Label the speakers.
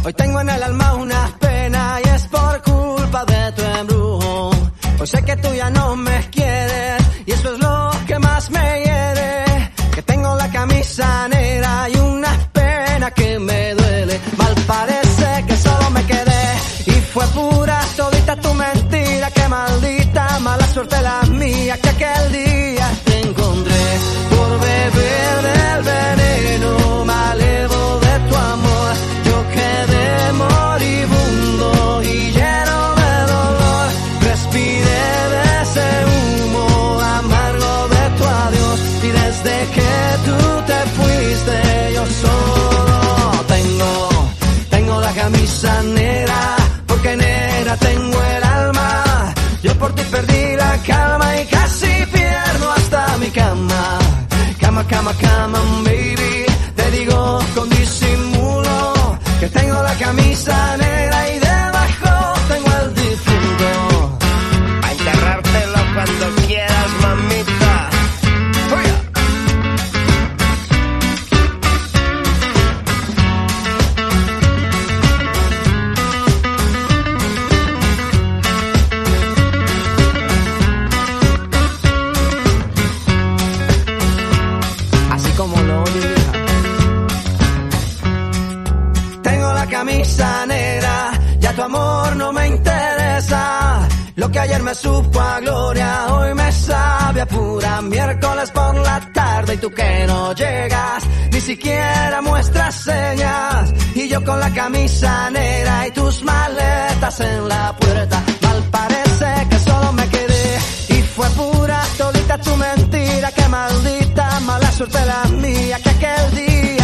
Speaker 1: Hoy tengo en el alma una pena y es por culpa de tu embrujo. Hoy sé que tú ya no me quieres y eso es lo que más me hiere. Que tengo la camisa negra y una pena que me duele. Mal parece que solo me quedé y fue pura todita tu mentira. Que maldita mala suerte la mía que aquel día te encontré por beber del veneno malevo de tu amor. Yo quedé moribundo y lleno de dolor. Respiré de ese humo amargo de tu adiós y desde que tú te fuiste yo solo tengo la camisa negra, porque negra tengo el alma. Yo por ti perdí la calma y casi pierdo hasta mi cama. Cama, cama, cama, baby. Te digo con disimulo que tengo la camisa negra y debajo tengo el difunto.
Speaker 2: A enterrártelo cuando quieras, mamita.
Speaker 1: Así como lo diga. Tengo la camisa negra, ya tu amor no me interesa. Lo que ayer me supo a gloria, hoy me sabe a pura. Miércoles por la tarde y tú que no llegas, ni siquiera muestras señas. Y yo con la camisa negra y tus maletas en la puerta. Mal parece que solo me quedé y fue pura todita tu mentira. Que maldita mala suerte la mía que aquel día